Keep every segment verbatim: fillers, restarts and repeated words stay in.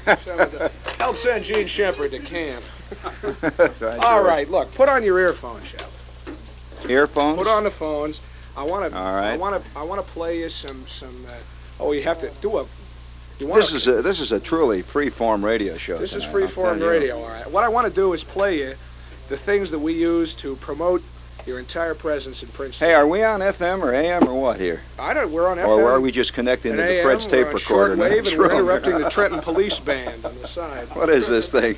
Help send Gene Shepard to camp. Right, All George. right, look, put on your earphones, Shep. Earphones? Put on the phones. I want to. All right. I want to. I want to play you some some. Uh, oh, you have to do a. You wanna, This is a this is a truly free-form radio show. This is tonight, I'll free-form tell you. radio, all right. What I want to do is play you the things that we use to promote your entire presence in Princeton. Hey, are we on F M or A M or what here? I don't. We're on F M. Or are we just connecting to and the A M, Fred's tape we're on recorder? in the shortwave, next and we're room? interrupting the Trenton Police Band on the side. What is this thing?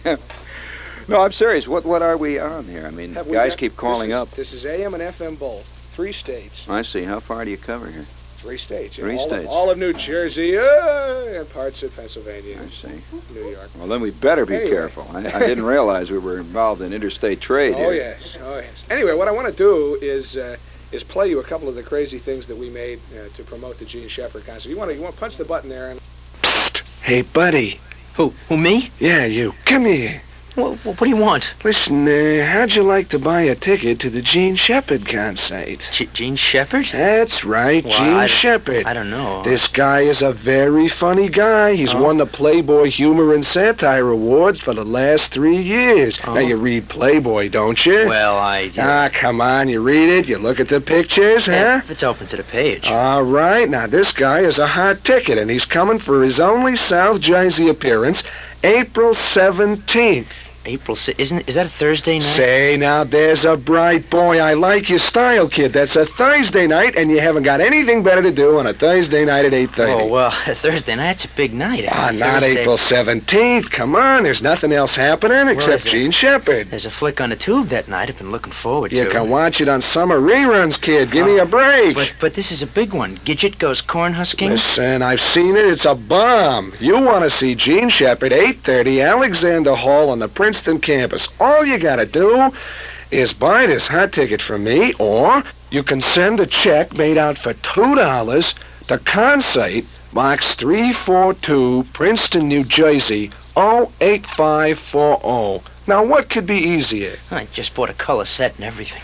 No, I'm serious. What what are we on here? I mean, Have we guys got- keep calling this is, up. This is A M and F M both. Three states. I see. How far do you cover here? Three states. Three all states. Of, all of New Jersey uh, and parts of Pennsylvania, I see. New York. Well, then we better be Anyway. careful. I, I didn't realize we were involved in interstate trade Oh here. yes, oh yes. Anyway, what I want to do is uh, is play you a couple of the crazy things that we made uh, to promote the Gene Shepard concert. You want to you want to punch the button there and. Hey, buddy. Who? Who, me? Yeah, you. Come here. What, what do you want? Listen, uh, how'd you like to buy a ticket to the Gene Shepard concert? G- Gene Shepard? That's right, Well, Gene I- Shepard. I don't know. This guy is a very funny guy. He's Oh. won the Playboy Humor and Satire Awards for the last three years. Oh. Now, you read Playboy, don't you? Well, I... Ah, come on. You read it, you look at the pictures, huh? If it's open to the page. All right. Now, this guy is a hot ticket, and he's coming for his only South Jersey appearance April seventeenth. April si- isn't is that a Thursday night? Say, now, there's a bright boy. I like your style, kid. That's a Thursday night, and you haven't got anything better to do on a Thursday night at eight thirty. Oh, well, Thursday night's a big night. Ah, not Thursday- April seventeenth. Come on, there's nothing else happening except is it? Gene Shepard. There's a flick on the tube that night I've been looking forward You to. can watch it on summer reruns, kid. Give me a break. But but this is a big one. Gidget goes corn husking. Listen, I've seen it. It's a bomb. You want to see Gene Shepard, eight thirty, Alexander Hall on the Princeton campus. All you got to do is buy this hot ticket from me, or you can send a check made out for two dollars to Concert, Box three forty-two, Princeton, New Jersey, oh eight five four oh. Now, what could be easier? I just bought a color set and everything.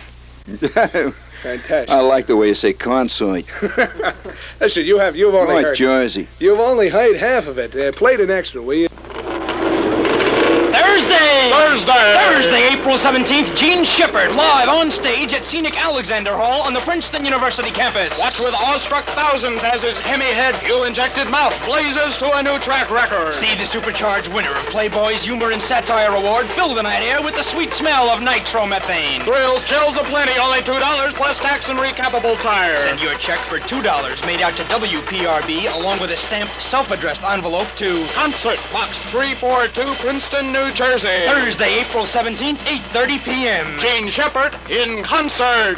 Fantastic. I like the way you say consort. Listen, you have you've only Right, heard Jersey. you've only heard half of it. Uh, play the next one, will you? Thursday! Thursday! Thursday, April seventeenth, Gene Shepard, live on stage at Scenic Alexander Hall on the Princeton University campus. Watch with awestruck thousands as his Hemi head fuel-injected mouth blazes to a new track record. See the supercharged winner of Playboy's Humor and Satire Award fill the night air with the sweet smell of nitromethane. Thrills, chills aplenty, only two dollars plus tax and recapable tire. Send your check for two dollars made out to W P R B along with a stamped self-addressed envelope to Concert, Box three forty-two, Princeton, New Jersey. Thursday, April seventeenth, eight thirty p.m. Gene Shepard in concert.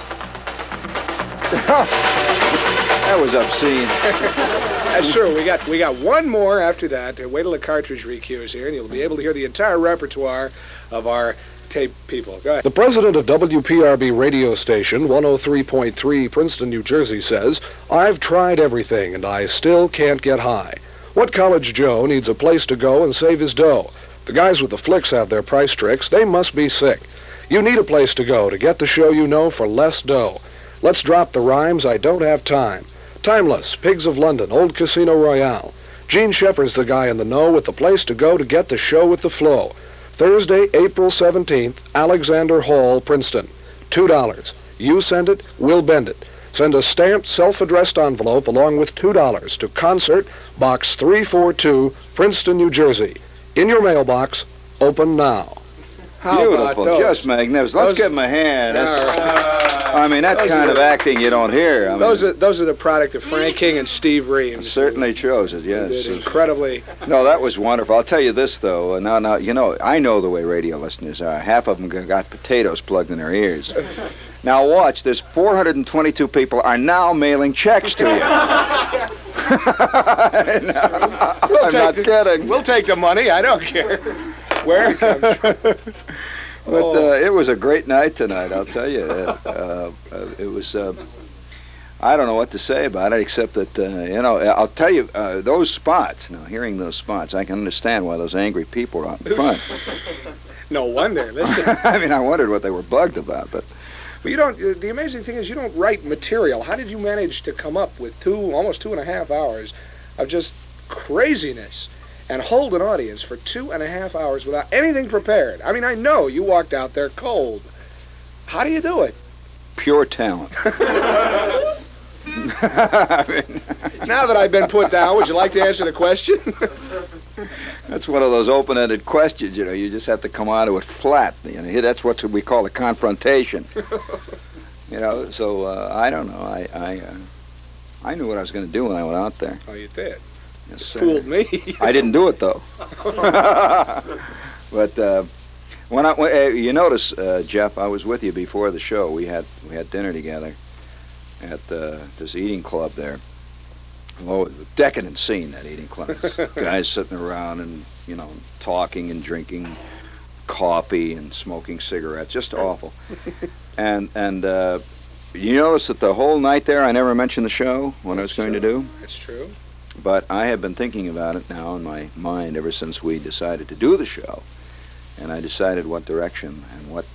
That was obscene. That's true. We got we got one more after that. Uh, Wait till the cartridge recues here, and you'll be able to hear the entire repertoire of our tape people. Go ahead. The president of W P R B radio station, one oh three point three, Princeton, New Jersey, says, "I've tried everything, and I still can't get high. What college Joe needs a place to go and save his dough? The guys with the flicks have their price tricks. They must be sick. You need a place to go to get the show you know for less dough. Let's drop the rhymes. I don't have time. Timeless, Pigs of London, Old Casino Royale. Gene Shepard's the guy in the know with the place to go to get the show with the flow. Thursday, April seventeenth, Alexander Hall, Princeton. two dollars. You send it, we'll bend it. Send a stamped, self-addressed envelope along with two dollars to Concert, Box three forty-two, Princeton, New Jersey. In your mailbox, open now." How Beautiful, about those? just magnificent. Let's Those- give him a hand. That's, Uh, I mean, that those kind are of the- acting you don't hear. I mean, Those are those are the product of Frank King and Steve Reeves. certainly shows it, Who yes. did incredibly. No, that was wonderful. I'll tell you this, though. uh, Now, now, you know, I know the way radio listeners are. Half of them got potatoes plugged in their ears. Now, watch. There's four hundred twenty-two people are now mailing checks to you. We'll I'm take not the- kidding. We'll take the money. I don't care where it comes from. But Oh. uh, it was a great night tonight, I'll tell you. Uh, uh, it was, uh, I don't know what to say about it, except that, uh, you know, I'll tell you, uh, those spots, now hearing those spots, I can understand why those angry people are out in front. No wonder. Listen, I mean, I wondered what they were bugged about, but but you don't. uh, The amazing thing is, you don't write material. How did you manage to come up with two, almost two and a half hours of just craziness? and hold an audience for two and a half hours without anything prepared. I mean, I know you walked out there cold. How do you do it? Pure talent. I mean, now that I've been put down, would you like to answer the question? That's one of those open-ended questions, you know. You just have to come onto it flat. You know, that's what we call a confrontation. You know, so uh, I don't know. I I, uh, I knew what I was going to do when I went out there. Oh, you did? Yes, sir. Fooled me. I didn't do it though. But uh, when I, when, uh, you notice, uh, Jeff, I was with you before the show. We had we had dinner together at uh, this eating club there. Oh, it was a decadent scene, that eating club. Guys sitting around and, you know, talking and drinking coffee and smoking cigarettes. Just awful. And and uh, you notice that the whole night there, I never mentioned the show, what I was going to do. That's true. But I have been thinking about it now in my mind ever since we decided to do the show. And I decided what direction and what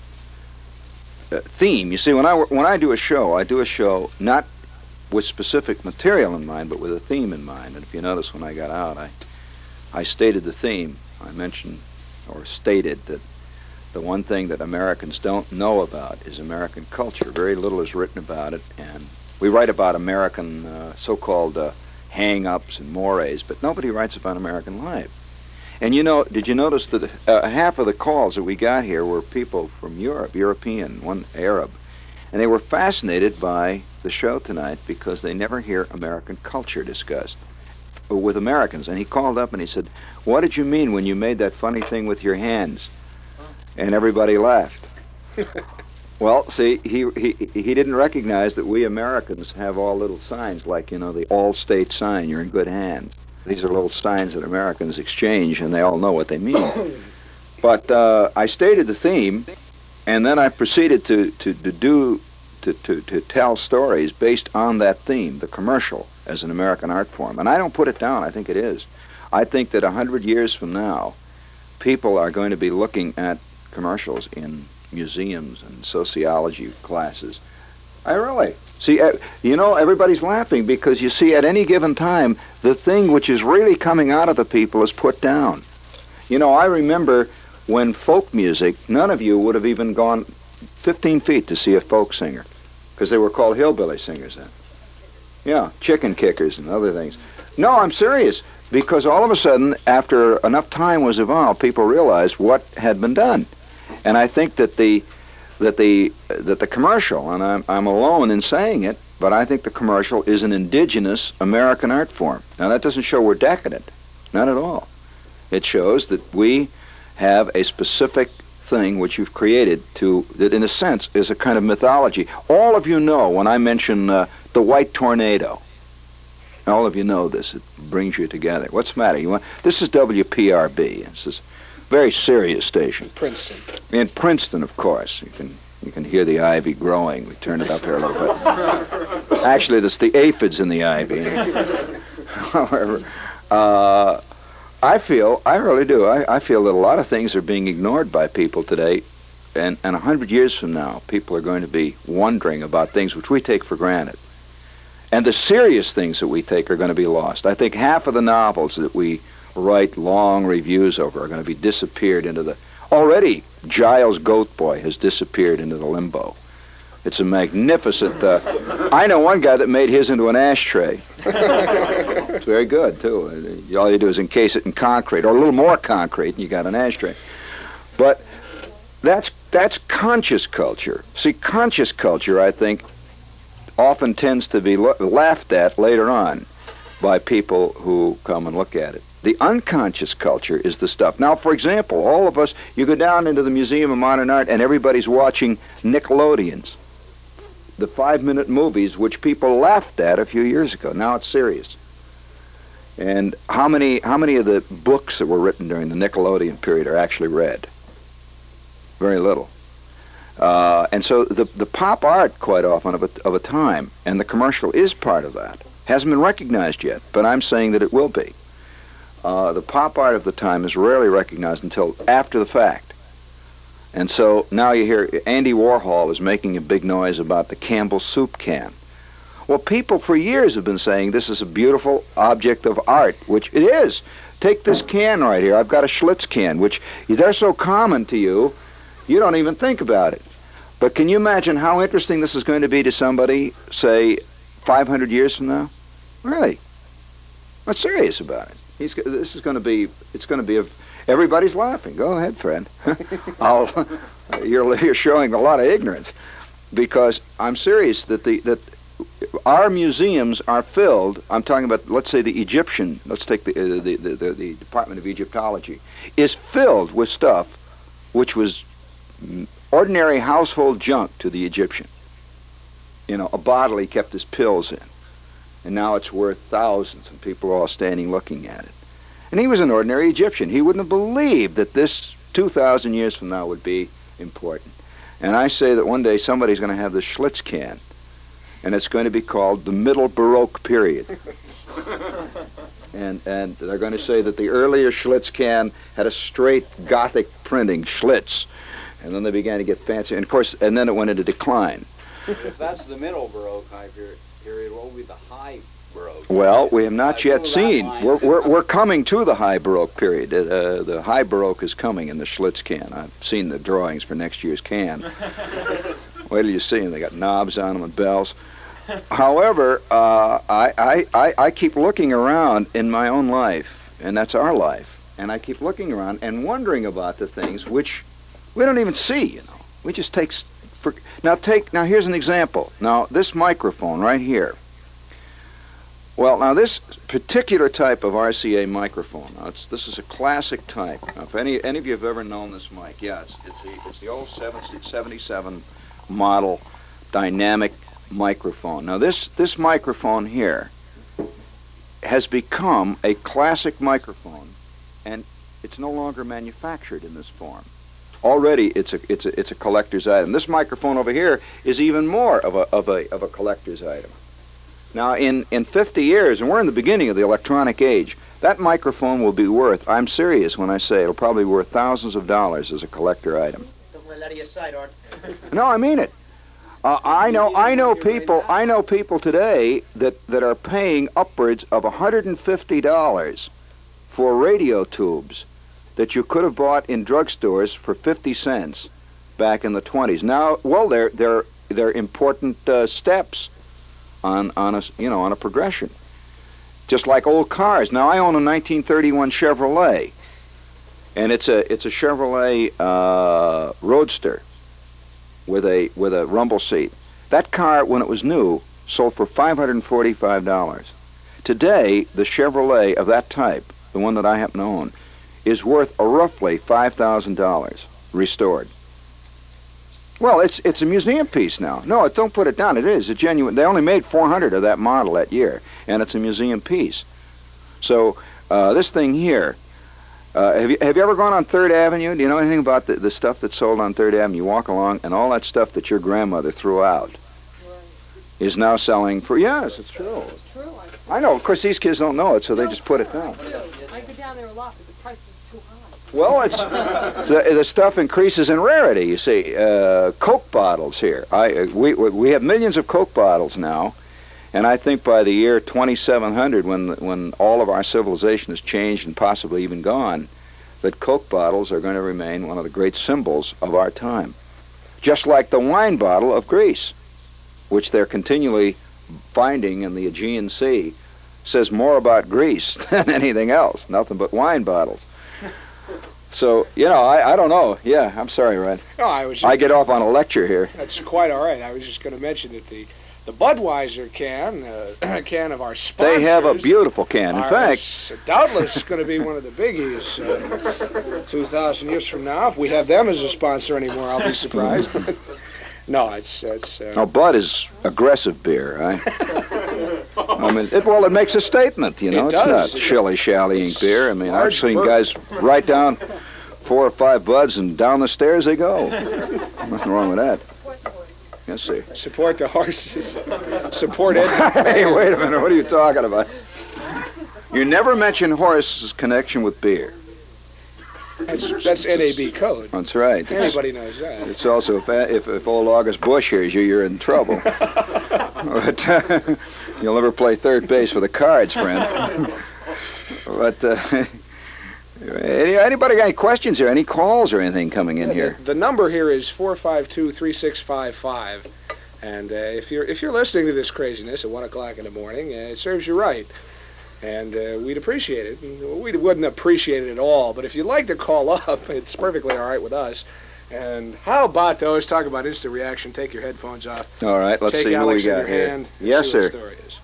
uh, theme. You see, when I, when I do a show, I do a show not with specific material in mind, but with a theme in mind. And if you notice, when I got out, I, I stated the theme. I mentioned, or stated, that the one thing that Americans don't know about is American culture. Very little is written about it, and we write about American uh, so-called uh, hang-ups and mores, but nobody writes about American life. And you know, did you notice that uh, half of the calls that we got here were people from Europe, European, one Arab, and they were fascinated by the show tonight because they never hear American culture discussed with Americans. And he called up and he said, "What did you mean when you made that funny thing with your hands?" And everybody laughed. Well, see, he, he he didn't recognize that we Americans have all little signs, like, you know, the all-state sign, you're in good hands. These are little signs that Americans exchange, and they all know what they mean. But uh, I stated the theme, and then I proceeded to, to, to do, to, to, to tell stories based on that theme, the commercial, as an American art form. And I don't put it down, I think it is. I think that a hundred years from now, people are going to be looking at commercials in museums and sociology classes. I really. See, uh, you know, everybody's laughing because, you see, at any given time, the thing which is really coming out of the people is put down. You know, I remember when folk music, none of you would have even gone fifteen feet to see a folk singer, because they were called hillbilly singers then. Yeah, chicken kickers and other things. No, I'm serious, because all of a sudden, after enough time was evolved, people realized what had been done. And I think that the that the that the commercial, and I'm I'm alone in saying it, but I think the commercial is an indigenous American art form. Now, that doesn't show we're decadent, not at all. It shows that we have a specific thing which you've created to, that in a sense is a kind of mythology. All of you know when I mention uh, the white tornado. All of you know this. It brings you together. What's the matter? You want? This is W P R B. This is a very serious station. Princeton. In Princeton, of course. You can you can hear the ivy growing. We turn it up here a little bit. Actually, that's the aphids in the ivy. However, uh, I feel, I really do, I, I feel that a lot of things are being ignored by people today, and and a hundred years from now, people are going to be wondering about things which we take for granted. And the serious things that we take are going to be lost. I think half of the novels that we write long reviews over are going to be disappeared into the... Already, Giles Goat Boy has disappeared into the limbo. It's a magnificent... Uh, I know one guy that made his into an ashtray. It's very good, too. All you do is encase it in concrete, or a little more concrete, and you got an ashtray. But that's that's conscious culture. See, conscious culture, I think, often tends to be lo- laughed at later on by people who come and look at it. The unconscious culture is the stuff. Now, for example, all of us, you go down into the Museum of Modern Art and everybody's watching Nickelodeons, the five-minute movies which people laughed at a few years ago. Now it's serious. And how many how many of the books that were written during the Nickelodeon period are actually read? Very little. Uh, and so the the pop art, quite often, of a, of a time, and the commercial is part of that. Hasn't been recognized yet, but I'm saying that it will be. Uh, the pop art of the time is rarely recognized until after the fact. And so now you hear Andy Warhol is making a big noise about the Campbell soup can. Well, people for years have been saying this is a beautiful object of art, which it is. Take this can right here. I've got a Schlitz can, which they're so common to you, you don't even think about it. But can you imagine how interesting this is going to be to somebody, say, five hundred years from now? Really? I'm serious about it. He's, this is going to be, it's going to be, a, everybody's laughing. Go ahead, friend. I'll, you're, you're showing a lot of ignorance. Because I'm serious that the that our museums are filled. I'm talking about, let's say, the Egyptian. Let's take the uh, the, the, the the Department of Egyptology is filled with stuff which was ordinary household junk to the Egyptian. You know, a bottle he kept his pills in, and now it's worth thousands, and people are all standing looking at it. And he was an ordinary Egyptian. He wouldn't have believed that this two thousand years from now would be important. And I say that one day somebody's going to have this Schlitz can, and it's going to be called the Middle Baroque period. and and they're going to say that the earlier Schlitz can had a straight Gothic printing, Schlitz, and then they began to get fancy. And of course, and then it went into decline. If that's the Middle Baroque high period, what will be the High Baroque? Well, we have not yet seen. We're, we're, we're coming to the High Baroque period. Uh, the High Baroque is coming in the Schlitz can. I've seen the drawings for next year's can. Wait till you see them. They got knobs on them and bells. However, uh, I, I, I, I keep looking around in my own life, and that's our life, and I keep looking around and wondering about the things which we don't even see, you know. We just take... For, now, take... Now, here's an example. Now, this microphone right here. Well, now this particular type of R C A microphone, now it's, this is a classic type. Now, if any any of you have ever known this mic, yeah, it's, it's, the, it's the old seventy-seven model dynamic microphone. Now this, this microphone here has become a classic microphone, and it's no longer manufactured in this form. Already it's a, it's a, it's a collector's item. This microphone over here is even more of a, of a, of a collector's item. Now, in, in fifty years, and we're in the beginning of the electronic age, that microphone will be worth, I'm serious when I say it'll probably be worth thousands of dollars as a collector item. Don't let it out of your sight, Art. No, I mean it. Uh, I know I know people I know people today that, that are paying upwards of one hundred fifty dollars for radio tubes that you could have bought in drugstores for fifty cents back in the twenties. Now, well, they're they're they're important uh, steps on on a you know on a progression, just like old cars. Now I own a nineteen thirty-one Chevrolet, and it's a it's a Chevrolet uh, Roadster with a with a rumble seat. That car, when it was new, sold for five hundred forty-five dollars. Today, the Chevrolet of that type, the one that I happen to own, is worth a roughly five thousand dollars restored. Well, it's it's a museum piece now. No, it, don't put it down. It is a genuine. They only made four hundred of that model that year, and it's a museum piece. So uh, this thing here, uh, have you have you ever gone on Third Avenue? Do you know anything about the, the stuff that's sold on Third Avenue? You walk along, and all that stuff that your grandmother threw out is now selling for. Yes, it's true. It's true. I know. Of course, these kids don't know it, so they just put it down. I go down there a lot, but the price is too high. Well, it's the, the stuff increases in rarity. You see, uh, Coke bottles here. I we we have millions of Coke bottles now, and I think by the year twenty-seven hundred, when when all of our civilization has changed and possibly even gone, that Coke bottles are going to remain one of the great symbols of our time. Just like the wine bottle of Greece, which they're continually finding in the Aegean Sea, says more about Greece than anything else. Nothing but wine bottles. So, you know, I, I don't know. Yeah, I'm sorry, Red. No, I was. Just, I get off on a lecture here. That's quite all right. I was just going to mention that the the Budweiser can, uh, can of our sponsors. They have a beautiful can. In fact, doubtless going to be one of the biggies uh, two thousand years from now. If we have them as a sponsor anymore, I'll be surprised. No, it's it's. Uh, no, Bud is aggressive beer, right? I mean, it, well, it makes a statement, you know. It it's does. not shilly-shallying beer. I mean, I've large seen burp. guys write down four or five Buds and down the stairs they go. Nothing wrong with that. Yes, sir. Support the horses. Support it. Hey, wait a minute. What are you talking about? You never mention Horace's connection with beer. That's, that's N A B code. That's right. Anybody knows that. It's also, if, if, if old August Bush hears you, you're in trouble. But uh, you'll never play third base for the Cards, friend. But uh, Any, anybody got any questions or any calls or anything coming in Yeah, here? The, the number here is four five two, three six five five. And uh, if you're if you're listening to this craziness at one o'clock in the morning, uh, it serves you right. And uh, we'd appreciate it. We wouldn't appreciate it at all, but if you'd like to call up, it's perfectly all right with us. And how about those? Talk about instant reaction. Take your headphones off. All right, let's Take see who Alex we in got your here. hand and Yes, see what sir. the story is.